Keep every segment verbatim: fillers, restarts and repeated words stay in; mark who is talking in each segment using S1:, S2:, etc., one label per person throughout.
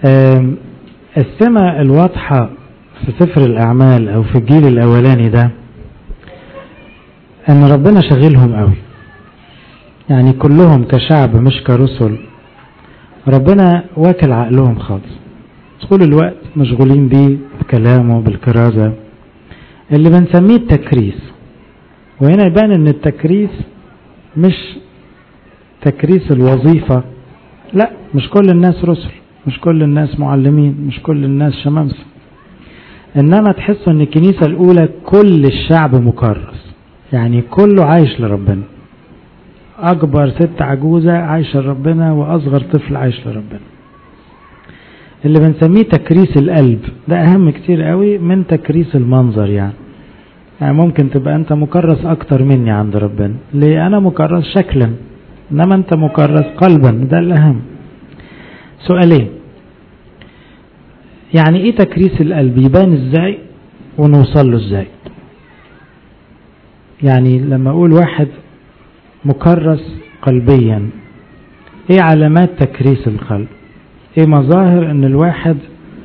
S1: السمة الواضحة في سفر الأعمال أو في الجيل الأولاني ده أن ربنا شغلهم قوي، يعني كلهم كشعب مش كرسل، ربنا واكل عقلهم خالص، طول الوقت مشغولين بيه بكلامه بالكرازة اللي بنسميه التكريس. وهنا يبان ان التكريس مش تكريس الوظيفة، لا، مش كل الناس رسل، مش كل الناس معلمين، مش كل الناس شمامسة، انما تحسوا ان الكنيسة الاولى كل الشعب مكرس، يعني كله عايش لربنا، اكبر ست عجوزة عايشة لربنا واصغر طفل عايش لربنا، اللي بنسميه تكريس القلب. ده اهم كتير قوي من تكريس المنظر. يعني يعني ممكن تبقى انت مكرس اكتر مني عند ربنا، ليه؟ انا مكرس شكلا انما انت مكرس قلبا، ده الاهم. سؤالين، يعني ايه تكريس القلب؟ يبان ازاي ونوصل له ازاي؟ يعني لما اقول واحد مكرس قلبيا، ايه علامات تكريس القلب؟ ايه مظاهر ان الواحد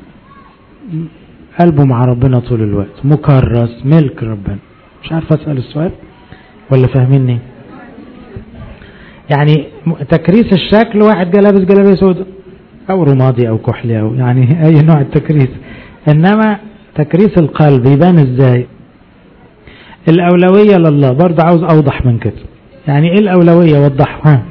S1: قلبه مع ربنا طول الوقت، مكرس ملك ربنا؟ مش عارف اسأل السؤال ولا فاهميني؟ يعني تكريس الشكل، واحد جاي لابس جلابيه سوداء او رمادي او كحلي او يعني اي نوع التكريس، انما تكريس القلب يبان ازاي؟ الاولوية لله، برضه عاوز اوضح من كده. يعني ايه الاولوية؟ وضحها.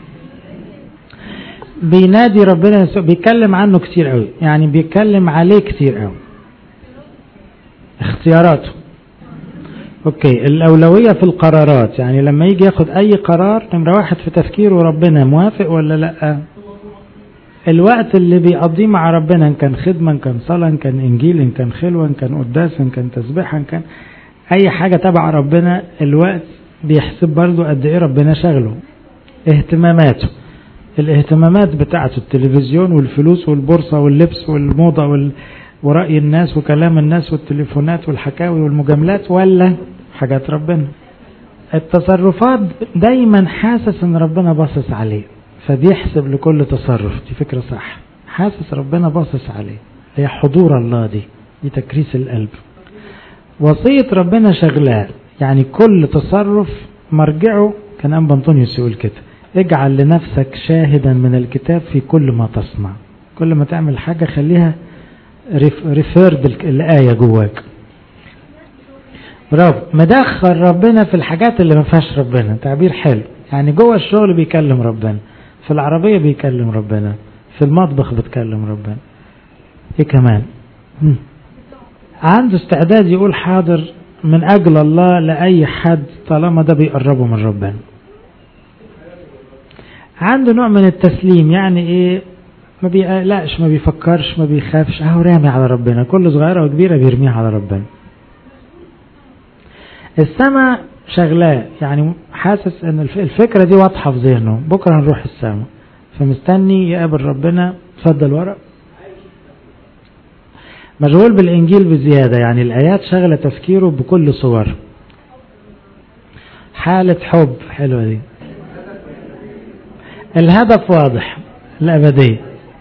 S1: بينادي ربنا، بيتكلم عنه كتير قوي، يعني بيتكلم عليه كتير قوي، اختياراته. اوكي، الاولوية في القرارات، يعني لما يجي ياخد اي قرار نمرة واحد في تفكيره ربنا موافق ولا لا. الوقت اللي بيقضيه مع ربنا، ان كان خدمة، ان كان صلاة، ان كان انجيل، ان كان خلوة، ان كان قداس، ان كان تسبيح، ان كان اي حاجة تبع ربنا، الوقت بيحسب برضو قد ايه ربنا شغله. اهتماماته، الاهتمامات بتاعته، التلفزيون والفلوس والبورصة واللبس والموضة وال... ورأي الناس وكلام الناس والتليفونات والحكاوي والمجاملات، ولا حاجات ربنا؟ التصرفات دايما حاسس ان ربنا باصص عليه، فبيحسب لكل تصرف. دي فكرة صح، حاسس ربنا باصص عليه، هي حضور الله. دي دي تكريس القلب. وصية ربنا شغلاه، يعني كل تصرف مرجعه، كان أنبا أنطونيوس يقول كده: اجعل لنفسك شاهدا من الكتاب في كل ما تصنع. كل ما تعمل حاجة خليها ريفيرد الآية جواك. برافو، مدخل ربنا في الحاجات اللي ما فيهاش ربنا، تعبير حلو. يعني جوه الشغل بيكلم ربنا، في العربية بيكلم ربنا، في المطبخ بتكلم ربنا. ايه كمان؟ هم. عنده استعداد يقول حاضر من أجل الله لأي حد طالما ده بيقربه من ربنا. عنده نوع من التسليم، يعني ايه؟ ما بيقلقش، ما بيفكرش، ما بيخافش، اهو رامي على ربنا، كل صغيرة وكبيرة بيرميها على ربنا. السماء شغلاه، يعني حاسس ان الفكرة دي واضحة في ذهنه، بكرة هنروح السماء، فمستني يقابل ربنا. تفضل ورق. مشغول بالإنجيل بزيادة، يعني الآيات شغلة تفكيره بكل صور. حالة حب حلوة دي. الهدف واضح، الأبدية.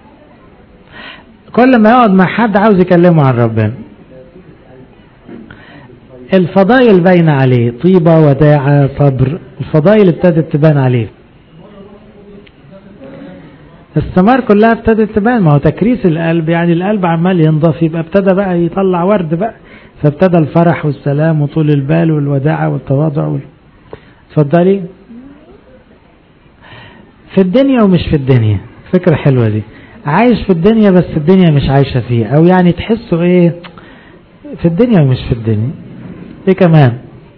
S1: كل ما يقعد مع حد عاوز يكلمه عن ربنا. الفضائل باينة عليه، طيبة، وداعة، صبر، الفضائل ابتدت تبان عليه. الثمار كلها ابتدت تبان، ما هو تكريس القلب، يعني القلب عمال ينضف، يبقى ابتدى بقى يطلع ورد بقى، فابتدى الفرح والسلام وطول البال والوداعة والتواضع وال... اتفضلي. في الدنيا ومش في الدنيا، فكرة حلوة دي. عايش في الدنيا بس الدنيا مش عايشة فيه، او يعني تحسوا ايه في الدنيا ومش في الدنيا. ايه كمان؟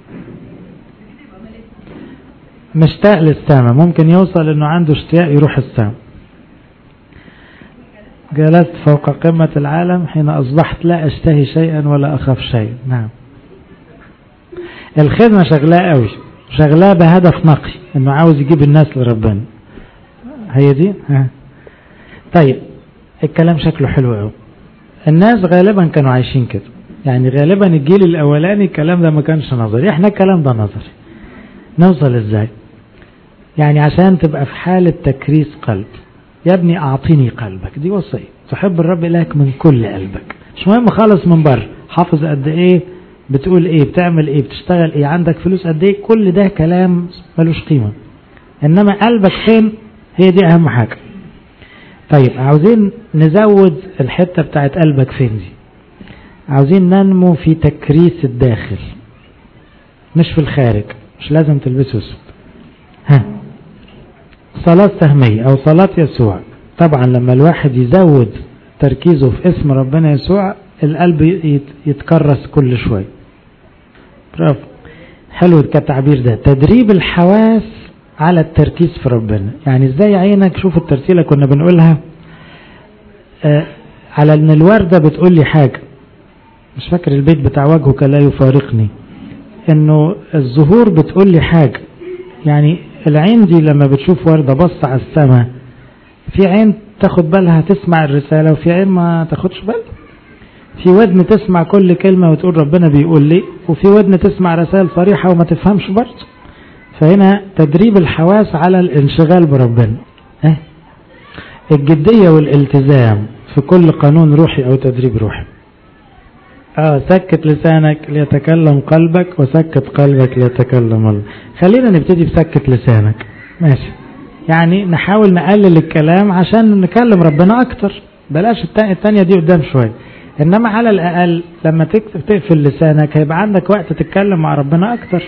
S1: مشتاق للسماء، ممكن يوصل انه عنده اشتياق يروح السماء. جلست فوق قمة العالم حين أصبحت لا أشتهي شيئا ولا أخاف شيئا. نعم. الخدمة شغلاه قوي، شغلاه بهدف نقي، إنه عاوز يجيب الناس لربنا. هي دي. ها. طيب، الكلام شكله حلو قوي. الناس غالبا كانوا عايشين كده، يعني غالبا الجيل الأولاني الكلام ده ما كانش نظري، احنا الكلام ده نظري. نوصل ازاي؟ يعني عشان تبقى في حالة تكريس قلب، يا ابني أعطيني قلبك، دي وصية. تحب الرب إلهك من كل قلبك، مش مهم خالص من بره حافظ قد ايه، بتقول ايه، بتعمل ايه، بتشتغل ايه، عندك فلوس قد ايه، كل ده كلام ملوش قيمة، انما قلبك فين هي دي اهم حاجة. طيب عاوزين نزود الحتة بتاعت قلبك فين دي، عاوزين ننمو في تكريس الداخل مش في الخارج، مش لازم تلبسه اسود. ها صلاة سهمية او صلاة يسوع، طبعا لما الواحد يزود تركيزه في اسم ربنا يسوع القلب يتكرس كل شوي. برافو، حلو التعبير ده، تدريب الحواس على التركيز في ربنا. يعني ازاي عينك، شوف الترتيلة كنا بنقولها آه على ان الوردة بتقول لي حاجة، مش فاكر البيت بتاع وجهك لا يفارقني، انه الزهور بتقول لي حاجة. يعني العين دي لما بتشوف وردة بص على السماء، في عين تاخد بالها تسمع الرسالة وفي عين ما تاخدش بالها، في ودن تسمع كل كلمة وتقول ربنا بيقول لي، وفي ودن تسمع رسائل صريحة وما تفهمش برضه. فهنا تدريب الحواس على الانشغال بربنا. اه الجدية والالتزام في كل قانون روحي او تدريب روحي. اه سكت لسانك ليتكلم قلبك وسكت قلبك ليتكلم الله. خلينا نبتدي بسكت لسانك، ماشي، يعني نحاول نقلل الكلام عشان نكلم ربنا اكتر، بلاش التانية دي قدام شوية، انما على الاقل لما تقفل لسانك هيبقى عندك وقت تتكلم مع ربنا اكتر.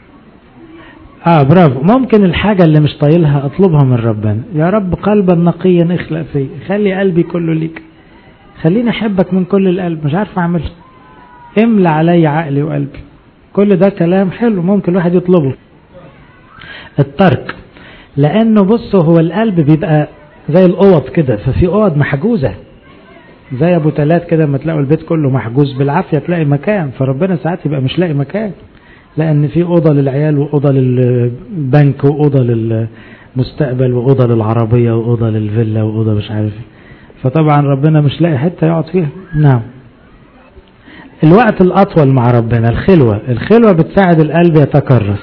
S1: اه برافو، ممكن الحاجة اللي مش طايلها اطلبها من ربنا، يا رب قلبا نقيا اخلق فيه، خلي قلبي كله ليك، خليني احبك من كل القلب، مش عارف اعملها، املى علي عقلي وقلبي. كل ده كلام حلو ممكن الواحد يطلبه. الترك، لانه بصوا هو القلب بيبقى زي الاوض كده، ففي اوض محجوزة زي ابو تلات كده، ما تلاقوا البيت كله محجوز بالعافية تلاقي مكان، فربنا ساعات يبقى مش لاقي مكان، لان في اوضة للعيال واوضة للبنك واوضة للمستقبل واوضة للعربية واوضة للفيلا واوضة مش عارف، فطبعا ربنا مش لاقي حتة يقعد فيها. نعم. الوقت الاطول مع ربنا، الخلوة، الخلوة بتساعد القلب يتكرس،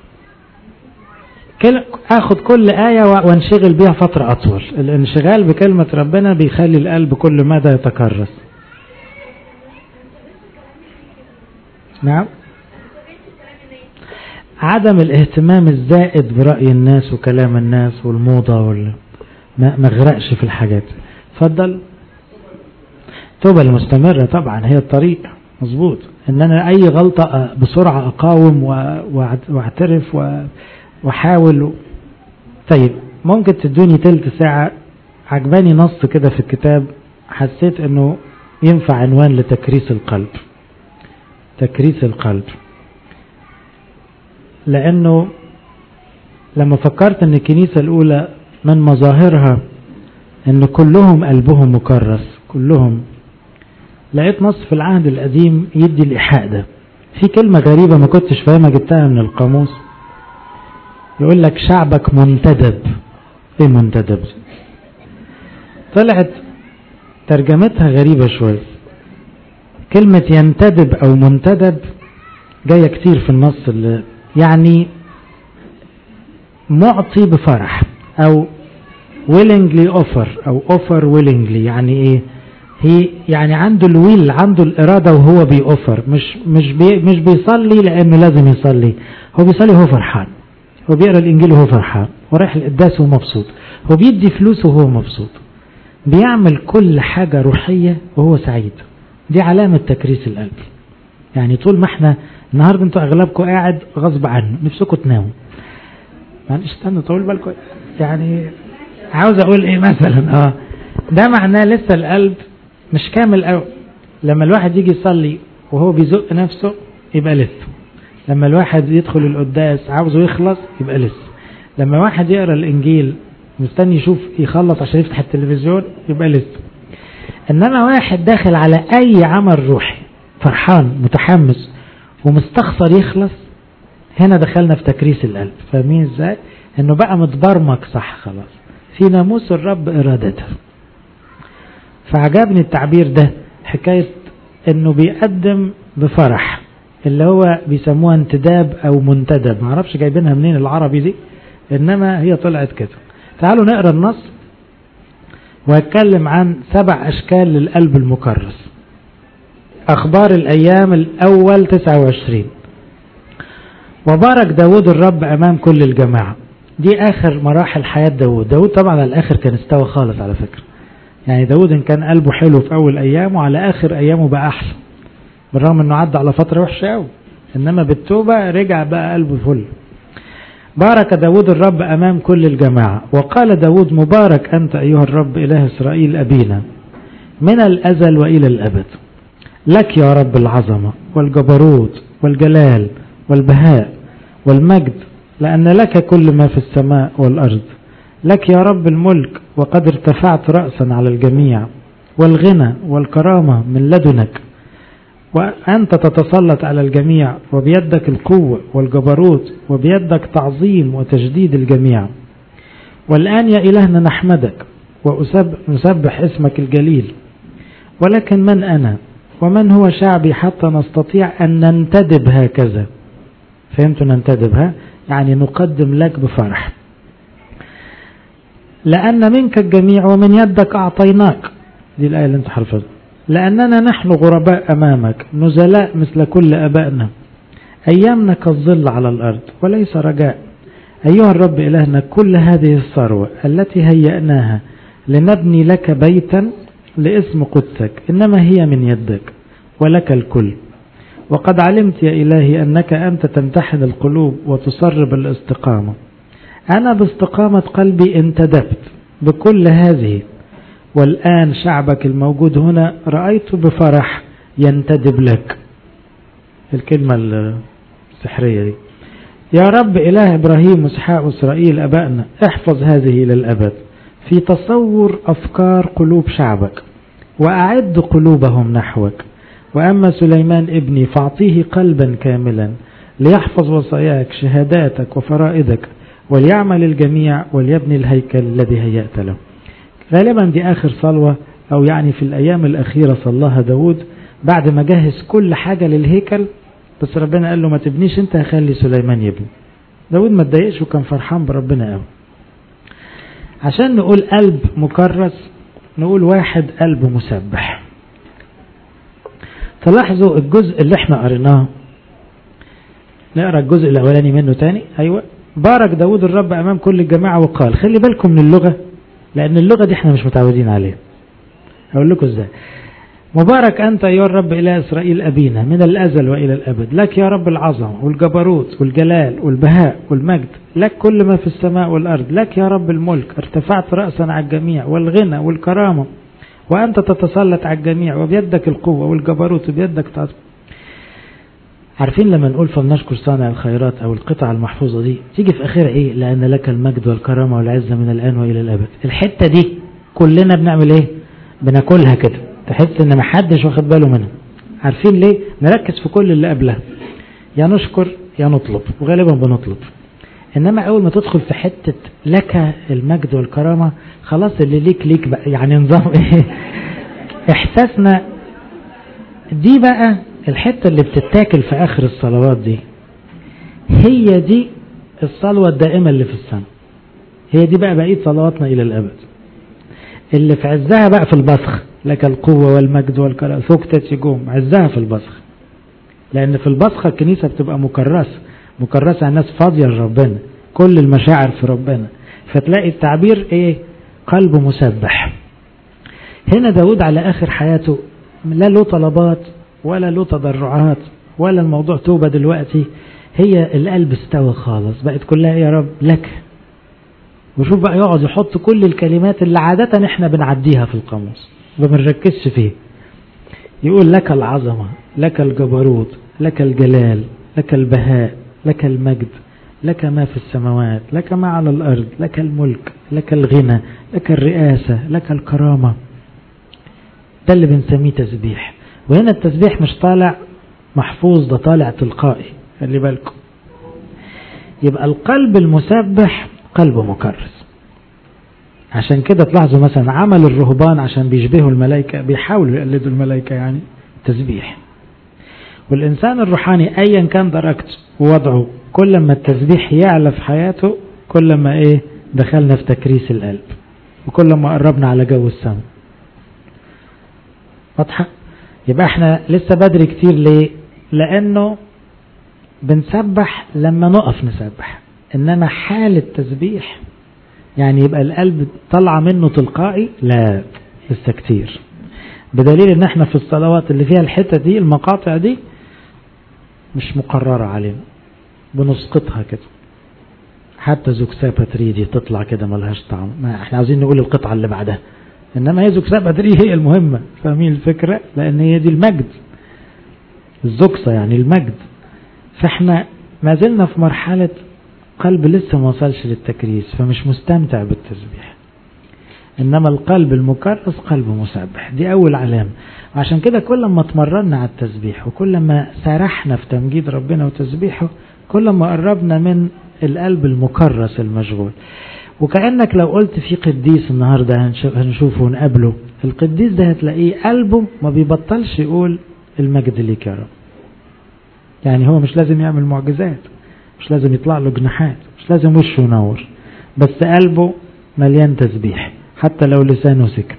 S1: اخد كل آية وانشغل بيها فترة اطول، الانشغال بكلمة ربنا بيخلي القلب كل مدى يتكرس. نعم. عدم الاهتمام الزائد برأي الناس وكلام الناس والموضة وال... ما مغرقش في الحاجات. فضل توبة المستمرة طبعا هي الطريق، مظبوط، ان انا اي غلطة بسرعة اقاوم واعترف واحاول. طيب ممكن تدوني تلت ساعة، عجباني نص كده في الكتاب حسيت انه ينفع عنوان لتكريس القلب. تكريس القلب، لانه لما فكرت ان الكنيسة الاولى من مظاهرها ان كلهم قلبهم مكرس، كلهم، لقيت نص في العهد القديم يدي الايحاء ده. في كلمة غريبة ما كنتش فاهمها، جبتها من القاموس، يقول لك شعبك منتدب. ايه منتدب؟ طلعت ترجمتها غريبة شوية، كلمة ينتدب او منتدب جاية كتير في النص، اللي يعني معطي بفرح او willingly offer او offer willingly، يعني ايه؟ هي يعني عنده الويل، عنده الارادة وهو بيوفر، مش مش بي مش بيصلي لانه لازم يصلي، هو بيصلي وهو فرحان، هو بيقرا الانجيل وهو فرحان، ورايح القداس وهو مبسوط، هو بيدي فلوس وهو مبسوط، بيعمل كل حاجة روحية وهو سعيد. دي علامة تكريس القلب. يعني طول ما احنا النهاردة انتوا اغلبكم قاعد غصب عنه نفسكم تناموا، معلش استنى طول بالكم، يعني عاوز اقول ايه مثلا، اه ده معناه لسه القلب مش كامل قوي. لما الواحد يجي يصلي وهو بيزق نفسه يبقى لسه، لما الواحد يدخل القداس عاوزه يخلص يبقى لسه، لما واحد يقرأ الانجيل مستني يشوف يخلص عشان يفتح التلفزيون يبقى لسه. انما واحد داخل على اي عمل روحي فرحان متحمس ومستخسر يخلص، هنا دخلنا في تكريس القلب. فاهمين ازاي؟ انه بقى متبرمج صح، خلاص في ناموس الرب ارادته. فعجبني التعبير ده، حكاية انه بيقدم بفرح، اللي هو بيسموها انتداب او منتدب، معرفش جايبينها منين العربي دي، انما هي طلعت كده. تعالوا نقرأ النص وهتكلم عن سبع أشكال للقلب المكرس. أخبار الأيام الأول تسعة وعشرين. وبارك داود الرب أمام كل الجماعة. دي آخر مراحل حياة داود. داود طبعا على الآخر كان استوى خالص على فكرة، يعني داود إن كان قلبه حلو في أول أيامه على آخر أيامه بقى أحلى، بالرغم أنه عدى على فترة وحشة أوي، إنما بالتوبة رجع بقى قلبه فل. بارك داود الرب أمام كل الجماعة، وقال داود مبارك أنت أيها الرب إله إسرائيل أبينا من الأزل وإلى الأبد. لك يا رب العظمة والجبروت والجلال والبهاء والمجد، لأن لك كل ما في السماء والأرض. لك يا رب الملك، وقد ارتفعت رأسا على الجميع، والغنى والكرامة من لدنك، وأنت تتسلط على الجميع، وبيدك القوة والجبروت، وبيدك تعظيم وتجديد الجميع. والآن يا إلهنا نحمدك ونسبح اسمك الجليل. ولكن من أنا ومن هو شعبي حتى نستطيع أن ننتدب هكذا؟ فهمت ننتدبها؟ يعني نقدم لك بفرح. لأن منك الجميع ومن يدك أعطيناك. دي الآية اللي انت حرفتها. لأننا نحن غرباء أمامك نزلاء مثل كل أبائنا، أيامنا كالظل على الأرض وليس رجاء. أيها الرب إلهنا كل هذه الثروة التي هيأناها لنبني لك بيتا لاسم قدسك إنما هي من يدك، ولك الكل. وقد علمت يا إلهي أنك أنت تمتحن القلوب وتصرب الاستقامة. أنا باستقامة قلبي انتدبت بكل هذه، والآن شعبك الموجود هنا رأيت بفرح ينتدب لك. الكلمة السحرية دي. يا رب إله إبراهيم وإسحاق وإسرائيل أبائنا، احفظ هذه إلى الأبد في تصور أفكار قلوب شعبك، وأعد قلوبهم نحوك. وأما سليمان ابني فاعطيه قلبا كاملا ليحفظ وصاياك شهاداتك وفرائدك، وليعمل الجميع وليبني الهيكل الذي هيأت له. غالبا دي آخر صلوة، أو يعني في الأيام الأخيرة صلاها داود بعد ما جهز كل حاجة للهيكل، بس ربنا قال له ما تبنيش انت، هخلي سليمان يبني. داود ما اتضايقش وكان فرحان بربنا قوي. عشان نقول قلب مكرس نقول واحد قلبه مسبح. تلاحظوا الجزء اللي احنا قريناه، نقرأ الجزء الأولاني منه تاني. أيوة. بارك داود الرب أمام كل الجماعة وقال. خلي بالكم من اللغة، لأن اللغة دي احنا مش متعودين عليها. هقول لكم ازاي. مبارك أنت يا رب إله إسرائيل أبينا من الأزل وإلى الأبد. لك يا رب العظمة والجبروت والجلال والبهاء والمجد، لك كل ما في السماء والأرض. لك يا رب الملك، ارتفعت رأسا على الجميع، والغنى والكرامة، وأنت تتسلط على الجميع، وبيدك القوة والجبروت وبيدك تعظيم. عارفين لما نقول فلنشكر صانع الخيرات أو القطعة المحفوظة دي تيجي في آخر إيه؟ لأن لك المجد والكرامة والعزة من الآن وإلى الأبد. الحتة دي كلنا بنعمل إيه؟ بناكلها كده، تحس إن محدش واخد باله منها. عارفين ليه؟ نركز في كل اللي قبلها، يا نشكر يا نطلب، وغالبا بنطلب. إنما أول ما تدخل في حتة لك المجد والكرامة، خلاص اللي ليك ليك بقى، يعني نظام إيه؟ إحساسنا دي بقى الحتة اللي بتتاكل في آخر الصلوات دي، هي دي الصلوة الدائمة اللي في السنة. هي دي بقى بقية صلواتنا إلى الأبد، اللي في عزها بقى في البصخ. لك القوة والمجد والكرامة ثكتة يجوم، عزها في البصخ. لأن في البصخ الكنيسة بتبقى مكرسة مكرسة الناس فاضية لربنا، كل المشاعر في ربنا، فتلاقي التعبير إيه؟ قلبه مسبح. هنا داود على آخر حياته لا له طلبات ولا له تضرعات ولا الموضوع توبة دلوقتي، هي القلب استوى خالص، بقت كلها يا رب لك. وشوف بقى يقعد يحط كل الكلمات اللي عادة احنا بنعديها في القاموس ما بنركزش فيه. يقول لك العظمة، لك الجبروت، لك الجلال، لك البهاء، لك المجد، لك ما في السماوات، لك ما على الأرض، لك الملك، لك الغنى، لك الرئاسة، لك الكرامة. ده اللي بنسميه تسبيح. وهنا التسبيح مش طالع محفوظ، ده طالع تلقائي، خلي بالكم. يبقى القلب المسبح قلب مكرس. عشان كده تلاحظوا مثلا عمل الرهبان عشان بيشبهوا الملائكة، بيحاولوا يقلدوا الملائكة، يعني تسبيح. والإنسان الروحاني أيا كان درجته ووضعه، كل ما التسبيح يعلى في حياته كل ما إيه دخلنا في تكريس القلب. وكل ما قربنا على جو السماء. واضحة؟ يبقى احنا لسه بدري كتير. ليه؟ لانه بنسبح لما نقف نسبح، انما حالة تسبيح يعني يبقى القلب طلع منه تلقائي، لا لسه كتير. بدليل ان احنا في الصلوات اللي فيها الحتة دي المقاطع دي مش مقررة علينا، بنسقطها كده. حتى زوكسابا تريدي تطلع كده ملهاش طعم، ما احنا عاوزين نقول القطعة اللي بعدها، انما هي زوكسابا تريدي هي المهمة. فاهمين الفكرة؟ لان هي دي المجد، الزوكسة يعني المجد. فاحنا ما زلنا في مرحلة قلب لسه ما وصلش للتكريس، فمش مستمتع بالتسبيح. انما القلب المكرس قلب مسبح، دي اول علامة. وعشان كده كل ما اتمرنا على التسبيح وكل ما سرحنا في تمجيد ربنا وتسبيحه، كل ما قربنا من القلب المكرس المشغول. وكأنك لو قلت في قديس النهاردة هنشوفه ونقابله، القديس ده هتلاقيه قلبه ما بيبطلش يقول المجد ليك يا رب. يعني هو مش لازم يعمل معجزات، مش لازم يطلع له جناحات، مش لازم وشه ينور، بس قلبه مليان تسبيح حتى لو لسانه سكت.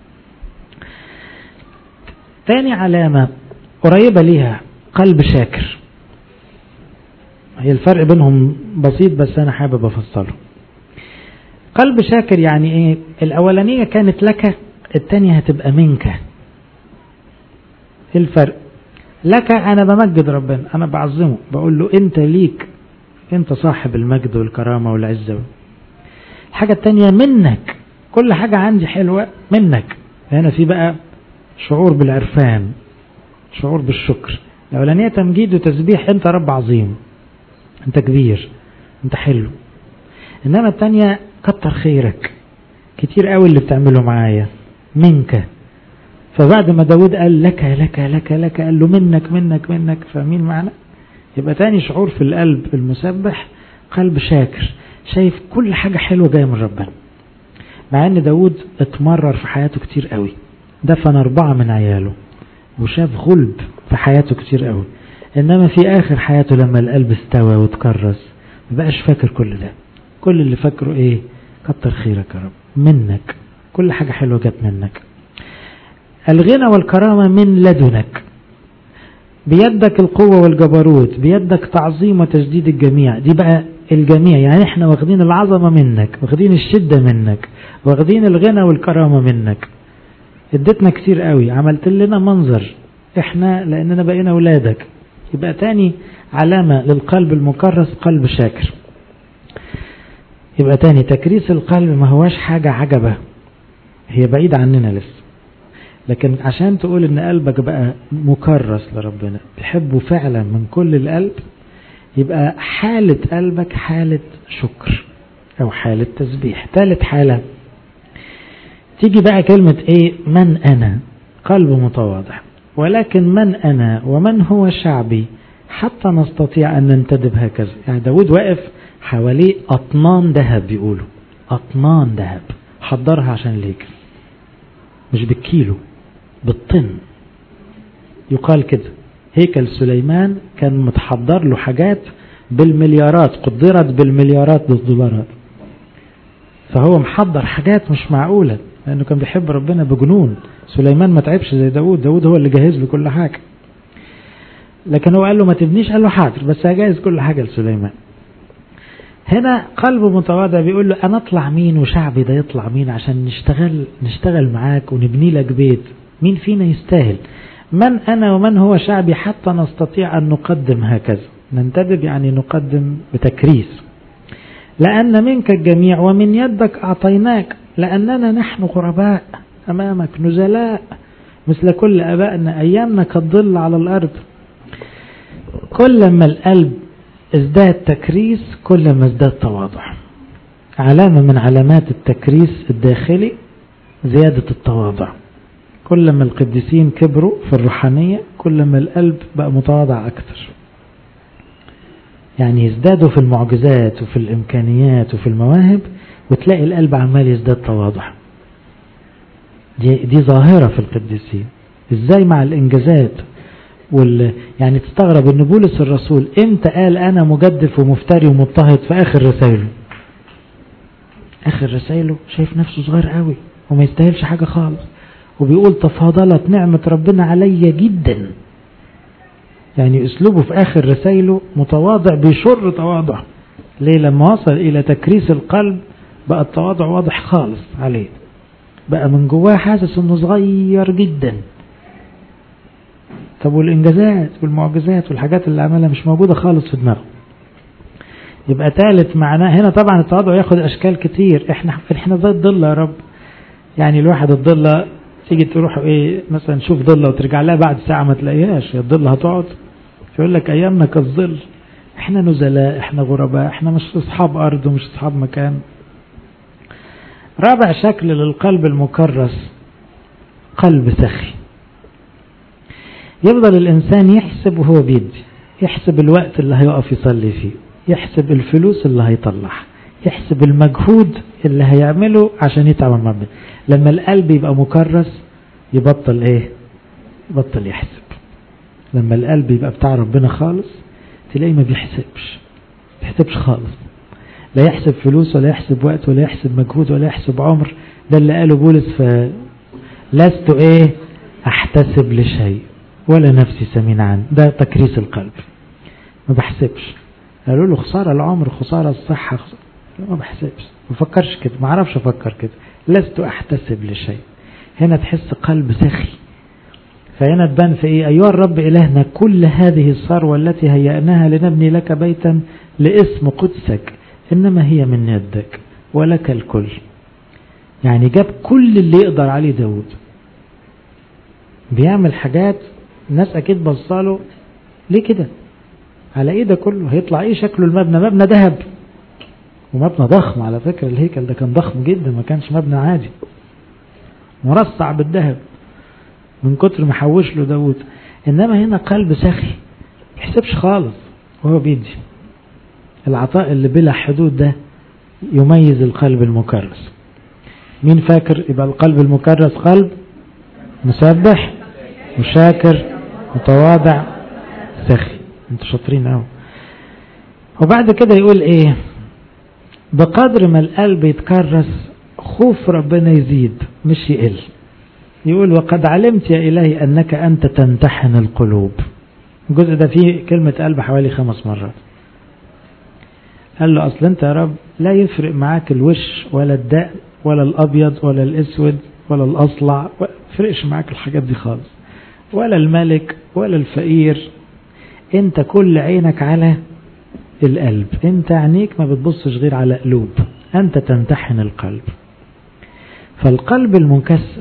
S1: تاني علامة قريبة ليها قلب شاكر. هي الفرق بينهم بسيط بس أنا حابب أفصله. قلب شاكر يعني إيه؟ الأولانية كانت لك، التانية هتبقى منك. إيه الفرق؟ لك أنا بمجد ربنا، أنا بعظمه، بقول له أنت ليك، أنت صاحب المجد والكرامة والعزة. الحاجة التانية منك، كل حاجة عندي حلوة منك. هنا في بقى شعور بالعرفان، شعور بالشكر. الأولانية تمجيد وتسبيح، أنت رب عظيم، أنت كبير، أنت حلو. إنما التانية كتر خيرك، كتير قوي اللي بتعمله معايا، منك. فبعد ما داود قال لك لك لك لك قال له منك منك منك. فاهمين معنا؟ يبقى تاني شعور في القلب المسبح قلب شاكر، شايف كل حاجة حلوة جاية من ربنا. مع ان داود اتمرر في حياته كتير قوي، دفن أربعة من عياله وشاف غلب في حياته كتير قوي، انما في اخر حياته لما القلب استوى وتكرس مبقاش فاكر كل ده. كل اللي فاكره ايه؟ كتر خيرك يا رب، منك، كل حاجة حلوة جت منك. الغنى والكرامة من لدنك، بيدك القوة والجبروت، بيدك تعظيم وتجديد الجميع. دي بقى الجميع، يعني احنا واخدين العظمة منك، واخدين الشدة منك، واخدين الغنى والكرامة منك. اديتنا كتير قوي، عملت لنا منظر احنا لاننا بقينا اولادك. يبقى تاني علامة للقلب المكرس قلب شاكر. يبقى تاني تكريس القلب ما هواش حاجة عجبة، هي بعيدة عننا لسه. لكن عشان تقول ان قلبك بقى مكرس لربنا، تحبه فعلا من كل القلب، يبقى حالة قلبك حالة شكر او حالة تسبيح. ثالث حالة تيجي بقى كلمة ايه؟ من انا، قلب متواضع. ولكن من انا ومن هو شعبي حتى نستطيع ان ننتدب هكذا. يعني داود واقف حواليه اطنان ذهب، بيقولوا اطنان ذهب حضرها عشان ليك، مش بالكيلو، بالطن. يقال كده هيكل سليمان كان متحضر له حاجات بالمليارات، قدرت بالمليارات بالدولارات. فهو محضر حاجات مش معقولة، لأنه كان بيحب ربنا بجنون. سليمان ما تعبش زي داود، داود هو اللي جهز له كل حاجة. لكن هو قال له ما تبنيش، قال له حاضر بس هجهز كل حاجة لسليمان. هنا قلب متواضع بيقول له أنا أطلع مين وشعبي ده يطلع مين عشان نشتغل نشتغل معاك ونبني لك بيت؟ مين فينا يستاهل؟ من أنا ومن هو شعبي حتى نستطيع أن نقدم هكذا. ننتدب يعني نقدم بتكريس. لأن منك الجميع ومن يدك أعطيناك، لأننا نحن غرباء أمامك نزلاء مثل كل أبائنا، أيامنا كالظل على الأرض. كل ما القلب ازداد تكريس كل ما ازداد تواضع. علامة من علامات التكريس الداخلي زيادة التواضع. كل ما القديسين كبروا في الروحانية كل ما القلب بقى متواضع أكثر. يعني يزدادوا في المعجزات وفي الإمكانيات وفي المواهب، وتلاقي القلب عمال يزداد تواضع. دي, دي ظاهرة في القديسين. ازاي مع الإنجازات وال... يعني تستغرب ان بولس الرسول امتى قال انا مجدف ومفتري ومضطهد؟ في اخر رسائله. اخر رسائله شايف نفسه صغير قوي وما يستاهلش حاجة خالص، وبيقول تفاضلت نعمة ربنا علي جدا. يعني اسلوبه في اخر رسائله متواضع بيشر تواضع. ليه؟ لما وصل الى تكريس القلب بقى التواضع واضح خالص عليه، بقى من جواه حاسس انه صغير جدا. طب والانجازات والمعجزات والحاجات اللي عملها مش موجودة خالص في دماغه. يبقى ثالث معناه هنا طبعا التواضع ياخد اشكال كتير. احنا احنا زي الضلة يا رب، يعني الواحد الضلة تيجي تروح ايه مثلا شوف ضلة وترجع لها بعد ساعة ما تلاقيهاش، الضلة هتقعد. يقول لك ايامنا كالظل، احنا نزلاء، احنا غرباء، احنا مش اصحاب ارض ومش اصحاب مكان. رابع شكل للقلب المكرس قلب سخي. يفضل الانسان يحسب وهو بيدي، يحسب الوقت اللي هيقف يصلي فيه، يحسب الفلوس اللي هيطلعها، يحسب المجهود اللي هيعمله عشان يتعامل مع ربنا. لما القلب يبقى مكرس يبطل ايه؟ يبطل يحسب. لما القلب يبقى بتاع ربنا خالص تلاقيه ما بيحسبش، ما بيحسبش خالص، لا يحسب فلوس ولا يحسب وقت ولا يحسب مجهود ولا يحسب عمر. ده اللي قاله بولس في لست ايه احتسب لشيء ولا نفسي سمين عنه. ده تكريس القلب، ما بحسبش. قالوا له خسارة العمر، خسارة الصحة، خسارة. ما بحسبش، ما بفكرش كده، ما اعرفش افكر كده. لست احتسب لشيء. هنا تحس قلب سخي. فهنا تبان في ايه؟ ايها الرب الهنا كل هذه الثروة التي هيأناها لنبني لك بيتا لاسم قدسك انما هي من يدك ولك الكل. يعني جاب كل اللي يقدر عليه داود، بيعمل حاجات الناس اكيد بصاله ليه كده؟ على ايه ده كله؟ هيطلع ايه شكله المبنى؟ مبنى ذهب، ومبنى ضخم على فكرة. الهيكل ده كان ضخم جدا، ما كانش مبنى عادي، مرصع بالذهب من كتر ما حوش له داود. انما هنا قلب سخي ما يحسبش خالص وهو بيدي. العطاء اللي بلا حدود ده يميز القلب المكرس. مين فاكر؟ يبقى القلب المكرس قلب مسبح مشاكر متواضع سخي. انتوا شاطرين قوي. وبعد كده يقول ايه؟ بقدر ما القلب يتكرس خوف ربنا يزيد مش يقل. يقول وقد علمت يا إلهي أنك أنت تمتحن القلوب. الجزء ده فيه كلمة قلب حوالي خمس مرات. قال له أصل أنت يا رب لا يفرق معاك الوش ولا الداء ولا الأبيض ولا الأسود ولا الأصلع، ما يفرقش معاك الحاجات دي خالص، ولا الملك ولا الفقير. أنت كل عينك على القلب، أنت عينيك ما بتبصش غير على قلوب، أنت تمتحن القلب. فالقلب المكس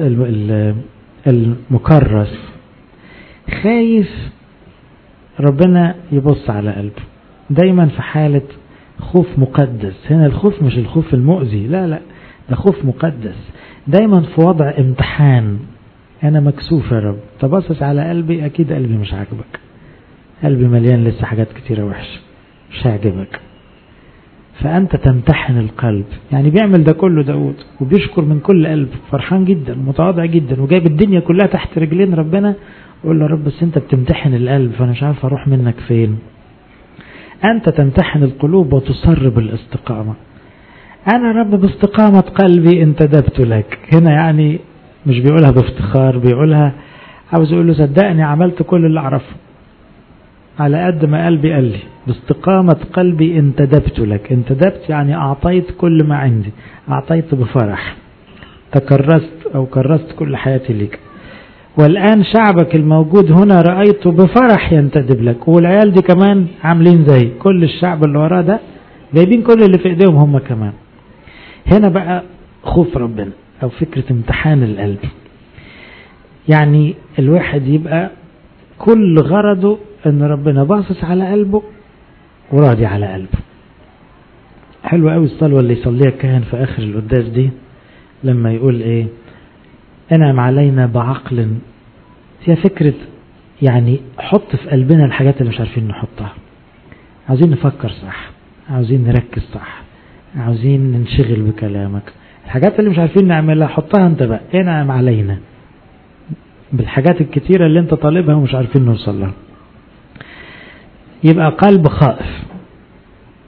S1: المكرس خايف ربنا يبص على قلبه، دايما في حالة خوف مقدس. هنا الخوف مش الخوف المؤذي، لا لا، ده خوف مقدس، دايما في وضع امتحان. انا مكسوف يا رب، تبصص على قلبي، اكيد قلبي مش عاجبك، قلبي مليان لسه حاجات كتيرة وحشة مش هيعجبك، فأنت تمتحن القلب. يعني بيعمل ده كله داود وبيشكر من كل قلب، فرحان جدا متواضع جدا وجايب الدنيا كلها تحت رجلين ربنا. يقول له رب بس انت بتمتحن القلب، فانا مش عارف اروح منك فين. انت تمتحن القلوب وتصر بالاستقامة. انا رب باستقامة قلبي انتدبت لك. هنا يعني مش بيقولها بافتخار، بيقولها عاوز يقول له صدقني عملت كل اللي اعرفه على قد ما قلبي قال لي، باستقامة قلبي انتدبت لك. انتدبت يعني أعطيت كل ما عندي، أعطيت بفرح، تكرست أو كرست كل حياتي لك. والآن شعبك الموجود هنا رأيته بفرح ينتدب لك. والعيال دي كمان عاملين زي كل الشعب اللي وراه ده، جايبين كل اللي في ايديهم هم كمان. هنا بقى خوف ربنا أو فكرة امتحان القلب. يعني الواحد يبقى كل غرضه ان ربنا باصص على قلبه وراضي على قلبه. حلوة قوي الصلوة اللي يصليها الكاهن في اخر القداس دي، لما يقول ايه؟ انعم علينا بعقل. هي فكرة يعني حط في قلبنا الحاجات اللي مش عارفين نحطها. عاوزين نفكر صح، عاوزين نركز صح، عاوزين ننشغل بكلامك. الحاجات اللي مش عارفين نعملها حطها انت بقى. انعم علينا بالحاجات الكتيرة اللي انت طالبها ومش عارفين نوصل لها. يبقى قلب خائف.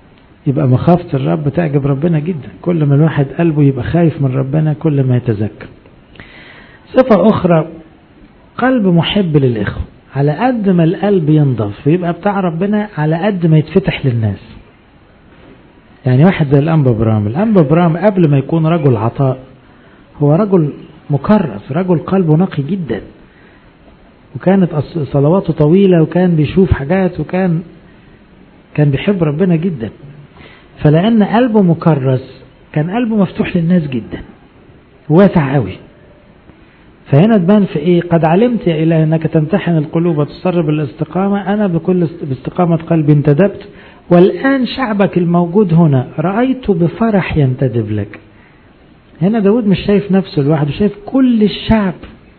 S1: يبقى مخافة الرب تعجب ربنا جدا. كل ما الواحد قلبه يبقى خايف من ربنا كل ما يتذكر. صفة أخرى قلب محب للإخوة. على قد ما القلب ينضف ويبقى بتاع ربنا على قد ما يتفتح للناس. يعني واحد زي الأنبا برام، الأنبا برام قبل ما يكون رجل عطاء هو رجل مكرس، رجل قلبه نقي جدا، وكانت صلواته طويلة وكان بيشوف حاجات وكان كان بيحب ربنا جدا. فلأن قلبه مكرس كان قلبه مفتوح للناس جدا واسع قوي. فهنا تبان في ايه؟ قد علمت يا إله انك تمتحن القلوب وتصر بالاستقامة، انا بكل باستقامة قلبي انتدبت، والآن شعبك الموجود هنا رأيت بفرح ينتدب لك. هنا داود مش شايف نفسه لوحده، شايف كل الشعب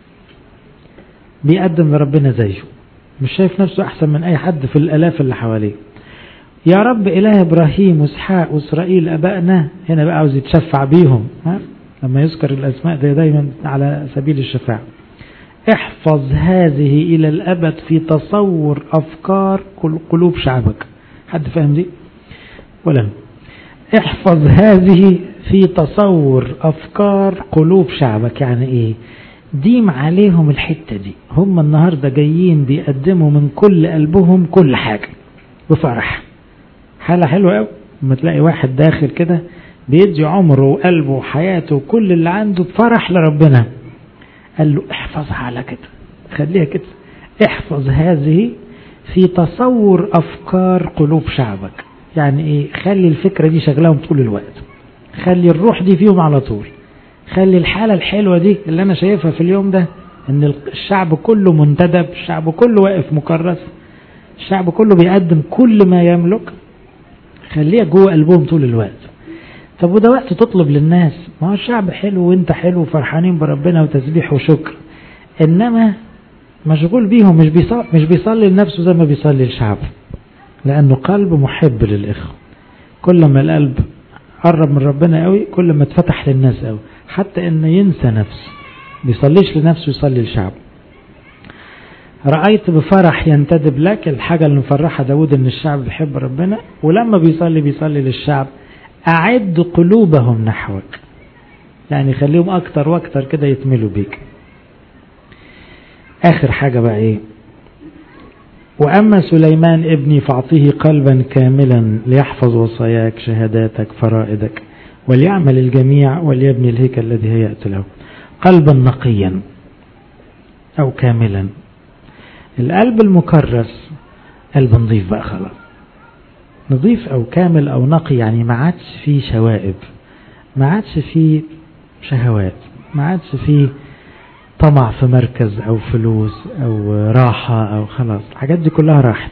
S1: بيقدم لربنا زيه، مش شايف نفسه احسن من اي حد في الالاف اللي حواليه. يا رب إله إبراهيم وإسحاق وإسرائيل أبائنا، هنا بقى عاوز يتشفع بيهم، ها؟ لما يذكر الأسماء ده دايما على سبيل الشفاعة. احفظ هذه إلى الأبد في تصور أفكار قلوب شعبك. حد فاهم دي؟ ولا احفظ هذه في تصور أفكار قلوب شعبك. يعني إيه؟ ديم عليهم الحتة دي. هم النهاردة جايين بيقدموا من كل قلبهم كل حاجة بفرح. حالة حلوة قوي لما تلاقي واحد داخل كده بيدي عمره وقلبه وحياته وكل اللي عنده بفرح لربنا. قال له احفظها على كده، خليها كده. احفظ هذه في تصور أفكار قلوب شعبك. يعني ايه؟ خلي الفكرة دي شغلهم طول الوقت، خلي الروح دي فيهم على طول، خلي الحالة الحلوة دي اللي انا شايفها في اليوم ده، ان الشعب كله منتدب، الشعب كله واقف مكرس، الشعب كله بيقدم كل ما يملك، خليها جوه قلبهم طول الوقت. طب وده وقت تطلب للناس، ما هو الشعب حلو وانت حلو وفرحانين بربنا وتسبيح وشكر، انما مشغول بيهم، مش بيصلي مش بيصلي لنفسه زي ما بيصلي الشعب، لانه قلب محب للاخوه. كل ما القلب قرب من ربنا قوي كل ما اتفتح للناس قوي، حتى انه ينسى نفسه، بيصليش لنفسه يصلي للشعب. رأيت بفرح ينتدب لك. الحاجة اللي مفرحة داود ان الشعب بيحب ربنا، ولما بيصلي بيصلي للشعب. أعد قلوبهم نحوك، يعني خليهم أكتر وأكتر كده يتملوا بيك. آخر حاجة بقى إيه؟ وأما سليمان ابني فأعطيه قلبا كاملا ليحفظ وصاياك شهاداتك فرائدك وليعمل الجميع وليبني الهيكل الذي هيأت له. قلبا نقيا أو كاملا. القلب المكرس قلب نظيف بقى خلاص، نظيف أو كامل أو نقي، يعني ما عادش فيه شوائب، ما عادش فيه شهوات، ما عادش فيه طمع في مركز أو فلوس أو راحة أو خلاص، الحاجات دي كلها راحت،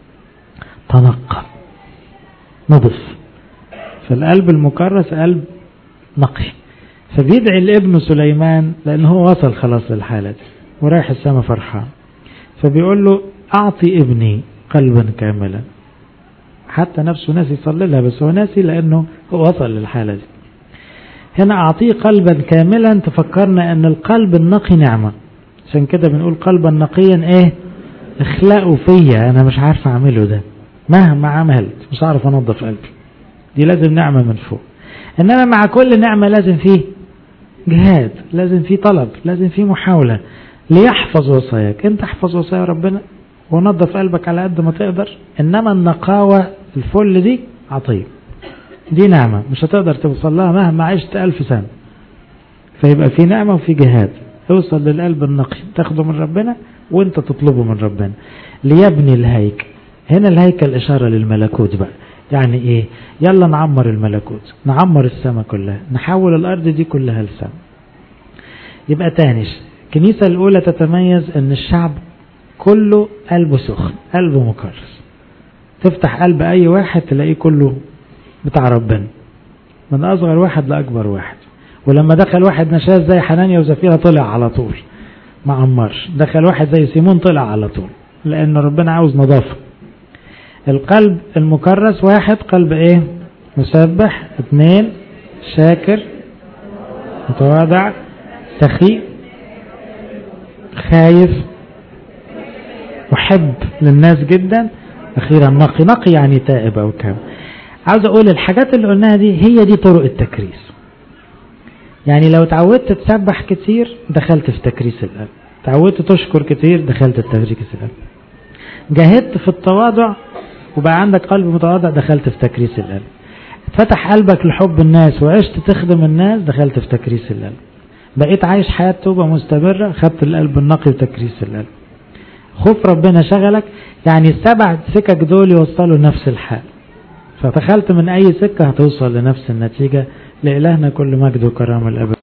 S1: تنقى نظف. فالقلب المكرس قلب نقي. فبيدعي الابن سليمان لأنه هو وصل خلاص للحالة دي ورايح السما فرحان، فبيقول له أعطي ابني قلبا كاملا. حتى نفسه ناسي يصلي لها، بس هو ناسي لأنه هو وصل للحالة دي. هنا أعطيه قلبا كاملا، تفكرنا أن القلب النقي نعمة، عشان كده بنقول قلبا نقيا إيه؟ اخلقوا فيا، أنا مش عارف أعمله ده، مهما عملت مش عارف أنظف قلبي، دي لازم نعمة من فوق. إنما مع كل نعمة لازم فيه جهاد، لازم فيه طلب، لازم فيه محاولة ليحفظ وصاياك. أنت احفظ وصايا ربنا ونظف قلبك على قد ما تقدر. إنما النقاوة الفل دي عطية، دي نعمة مش هتقدر توصل لها مهما عشت ألف سنة. فيبقى في نعمة وفي جهاد. اوصل للقلب النقي، تاخده من ربنا وانت تطلبه من ربنا. ليبني الهيكل. هنا الهيكل إشارة للملكوت بقى. يعني ايه؟ يلا نعمر الملكوت، نعمر السماء كلها، نحول الأرض دي كلها للسماء. يبقى تانيش الكنيسة الأولى تتميز ان الشعب كله قلبه سخن، قلبه مكرس. تفتح قلب أي واحد تلاقيه كله بتاع ربنا، من أصغر واحد لأكبر واحد. ولما دخل واحد نشاز زي حنانيا وزفيرة طلع على طول ما عمرش، دخل واحد زي سيمون طلع على طول، لأن ربنا عاوز نظافة. القلب المكرس واحد قلب ايه؟ مسبح. اثنين شاكر متواضع سخي خايف محب للناس جدا. اخيرا نقي. نقي يعني تائب او كامل. عاوز اقول الحاجات اللي قلناها دي هي دي طرق التكريس. يعني لو تعودت تسبح كتير دخلت في تكريس القلب، تعودت تشكر كتير دخلت في تكريس القلب، جاهدت في التواضع وبقى عندك قلب متواضع دخلت في تكريس القلب، فتح قلبك لحب الناس وعشت تخدم الناس دخلت في تكريس القلب، بقيت عايش حياة توبة مستمرة خدت القلب النقي وتكريس القلب، خوف ربنا شغلك. يعني السبع سكك دول يوصلوا نفس الحال، فدخلت من اي سكة هتوصل لنفس النتيجة. لإلهنا كل مجد وكرامة الأبد.